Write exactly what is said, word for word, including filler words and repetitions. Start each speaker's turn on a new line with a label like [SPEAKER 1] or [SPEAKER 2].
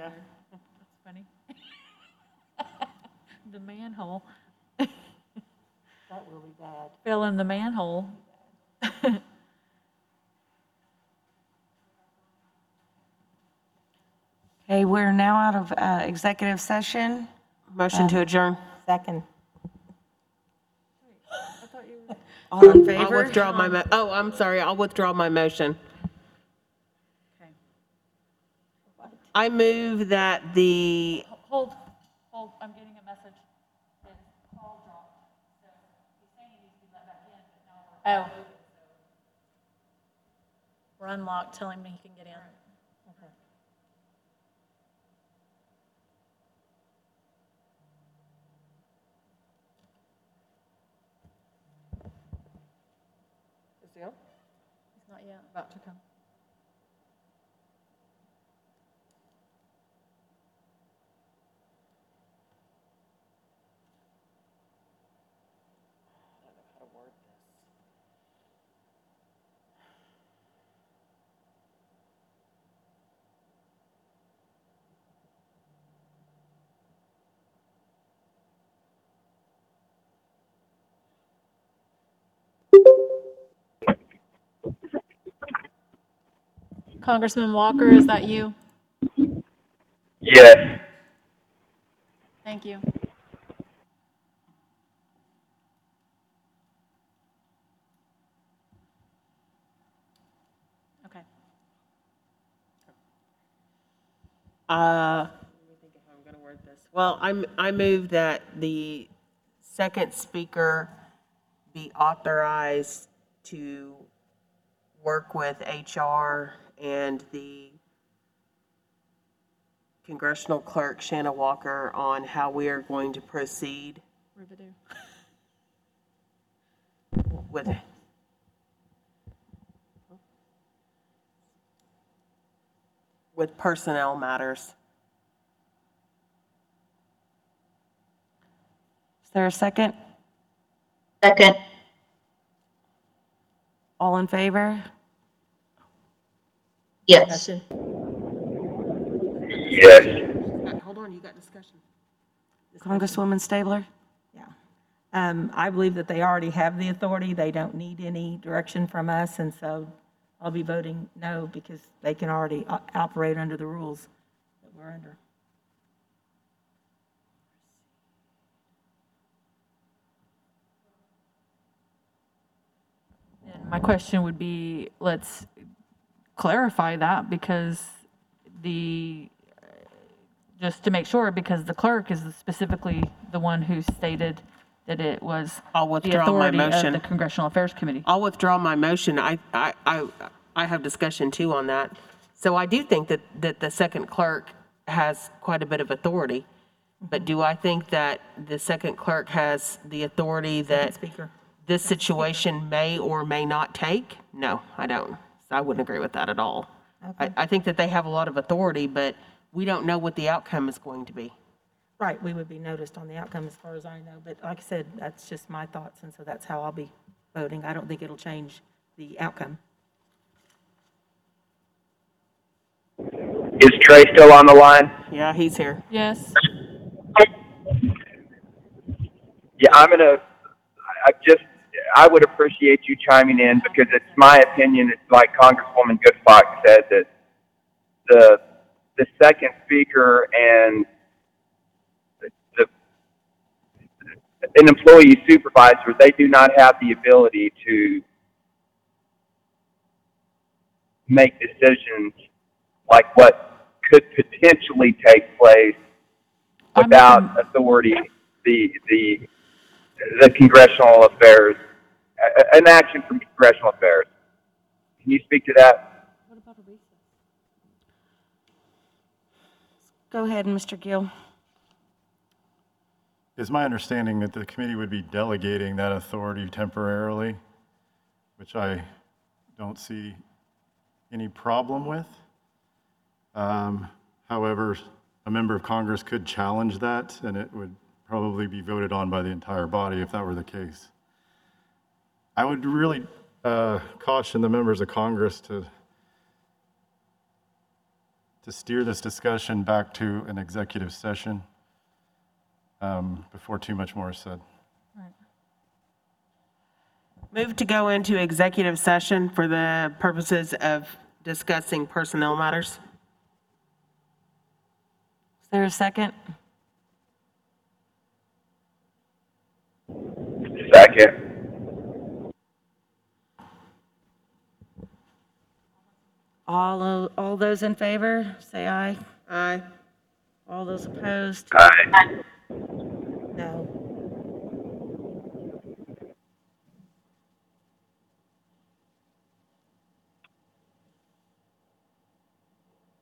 [SPEAKER 1] Yeah.
[SPEAKER 2] That's funny. The manhole.
[SPEAKER 1] That will be bad.
[SPEAKER 2] Fell in the manhole.
[SPEAKER 3] Okay, we're now out of uh, executive session.
[SPEAKER 4] Motion to adjourn.
[SPEAKER 1] Second.
[SPEAKER 3] All in
[SPEAKER 4] I'll
[SPEAKER 3] favor?
[SPEAKER 4] withdraw my, mo- oh, I'm sorry, I'll withdraw my motion.
[SPEAKER 2] Okay.
[SPEAKER 4] I move that the,
[SPEAKER 2] Hold, hold, I'm getting a message. That call dropped. So he's saying he needs to be let back in, but now we're. Oh. We're unlocked, tell him he can get in.
[SPEAKER 4] is he on?
[SPEAKER 2] He's not yet. About to come. Congressman Walker, is that you?
[SPEAKER 5] Yes.
[SPEAKER 2] Thank you. Okay.
[SPEAKER 4] Uh, let me think of how I'm going to word this. Well, I'm, I move that the second speaker be authorized to work with H R and the congressional clerk, Shanna Walker, on how we are going to proceed
[SPEAKER 2] Riverdale.
[SPEAKER 4] with with personnel matters.
[SPEAKER 3] Is there a second?
[SPEAKER 5] Second.
[SPEAKER 3] All in favor?
[SPEAKER 5] Yes.
[SPEAKER 1] Discussion.
[SPEAKER 5] Yes.
[SPEAKER 4] Hold on, you got discussion.
[SPEAKER 3] Congresswoman Stabler?
[SPEAKER 1] Yeah. Um, I believe that they already have the authority. They don't need any direction from us, and so I'll be voting no because they can already o- operate under the rules that we're under.
[SPEAKER 2] And my question would be, let's clarify that because the, just to make sure, because the clerk is specifically the one who stated that it was
[SPEAKER 4] I'll
[SPEAKER 2] the
[SPEAKER 4] withdraw my
[SPEAKER 2] authority of
[SPEAKER 4] motion.
[SPEAKER 2] the Congressional Affairs Committee.
[SPEAKER 4] I'll withdraw my motion. I, I, I, I have discussion too on that. So I do think that, that the second clerk has quite a bit of authority. But do I think that the second clerk has the authority that
[SPEAKER 1] Speaker.
[SPEAKER 4] this situation may or may not take? No, I don't. So I wouldn't agree with that at all. I, I think that they have a lot of authority, but we don't know what the outcome is going to be.
[SPEAKER 1] Right, we would be noticed on the outcome as far as I know, but like I said, that's just my thoughts, and so that's how I'll be voting. I don't think it'll change the outcome.
[SPEAKER 5] Is Trey still on the line?
[SPEAKER 4] Yeah, he's here.
[SPEAKER 2] Yes.
[SPEAKER 5] Yeah, I'm gonna, I just, I would appreciate you chiming in because it's my opinion, it's like Congresswoman Goodfox said, that the, the second speaker and the, the, an employee supervisor, they do not have the ability to make decisions like what could potentially take place
[SPEAKER 2] I'm
[SPEAKER 5] without
[SPEAKER 2] making-
[SPEAKER 5] authority, the, the, the congressional affairs, a- an action from congressional affairs. Can you speak to that?
[SPEAKER 3] Go ahead, Mister Gill.
[SPEAKER 6] It's my understanding that the committee would be delegating that authority temporarily, which I don't see any problem with. Um, However, a member of Congress could challenge that, and it would probably be voted on by the entire body if that were the case. I would really uh, caution the members of Congress to, to to steer this discussion back to an executive session um, before too much more is said.
[SPEAKER 4] Move to go into executive session for the purposes of discussing personnel matters.
[SPEAKER 3] Is there a second?
[SPEAKER 5] Second.
[SPEAKER 3] All, o- all those in favor, say aye.
[SPEAKER 4] Aye.
[SPEAKER 3] All those opposed?
[SPEAKER 5] Aye.